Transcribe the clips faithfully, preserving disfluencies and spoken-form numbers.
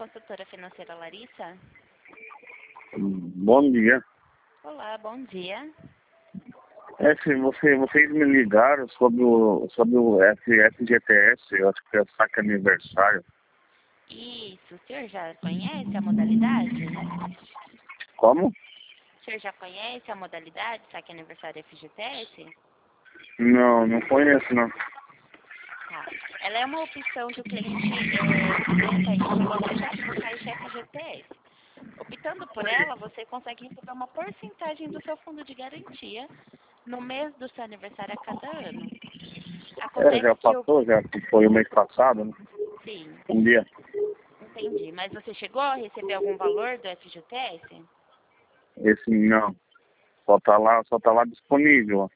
consultora financeira Larissa? Bom dia. Olá, bom dia. É, se você, vocês me ligaram sobre o, sobre o F, F G T S, eu acho que é saque aniversário. Isso, o senhor já conhece a modalidade? Como? O senhor já conhece a modalidade saque aniversário F G T S? Não, não conheço não. Tá. Ela é uma opção que o cliente é, consegue pelo aplicativo Caixa F G T S. Optando por ela, você consegue receber uma porcentagem do seu fundo de garantia no mês do seu aniversário a cada ano. É, já Acontece que o... passou, já que foi o mês passado, né? Sim, Um dia. entendi. Mas você chegou a receber algum valor do F G T S? Esse não. Só tá lá, só tá lá disponível. Ó.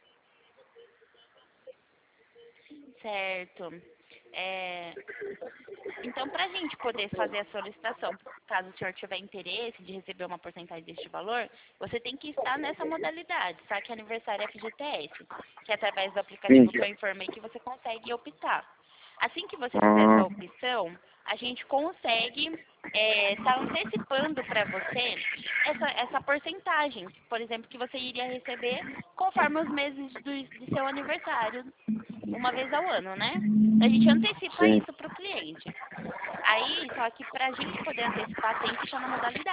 Certo. É... Então, para a gente poder fazer a solicitação, caso o senhor tiver interesse de receber uma porcentagem deste valor, você tem que estar nessa modalidade, saque aniversário F G T S, que é através do Sim. aplicativo que eu informei que você consegue optar. Assim que você fizer Ah, essa opção, a gente consegue estar antecipando para você essa, essa porcentagem, por exemplo, que você iria receber conforme os meses do, de seu aniversário, uma vez ao ano, né? A gente antecipa sim. isso para o cliente. Aí, só que para a gente poder antecipar, tem que estar na modalidade.